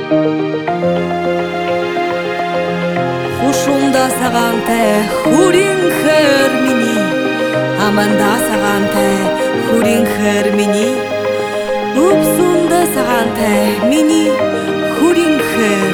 Хушунда сағанте хурин хэр мини, аманда сағанте хурин хэр мини, упсунда сағанте мини хурин хэр.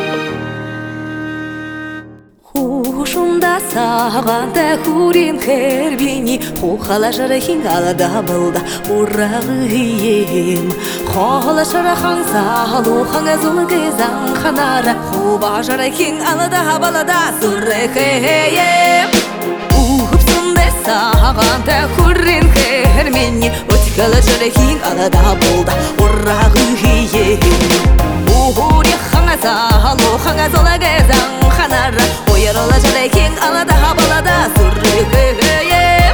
Хушунда сағанте хурин хэр мини, хухала жарахин алада балда урағыйым. Хола шарахан салу ханга зулге зан ханара, хуба жарахин алада балада суррехеем. Упсунда сағанте хурин хэр мини, отикала жарахин алада балда урағыйым. Ухури ханга салу ханга зулге зан ханара, ойарола жарахин алада балада суррехеем.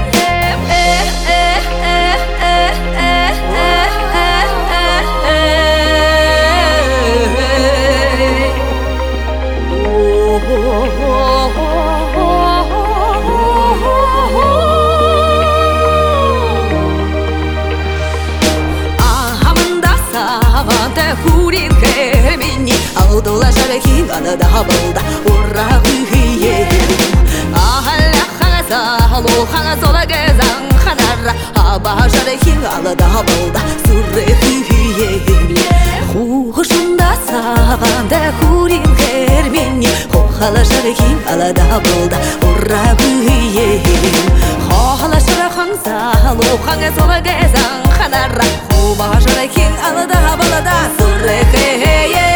Хурин хэр мини, алдола жарахин алада балда урағыйым. Ахалла хана салу хана солаге зан ханара, аба жарахин алада балда суррехыйым. Хушунда сағанте хурин хэр мини, хохала жарахин алада балда урағыйым. Хохала шарахан салу хана солаге зан ханара, хуба жарахин алада балада суррехеем.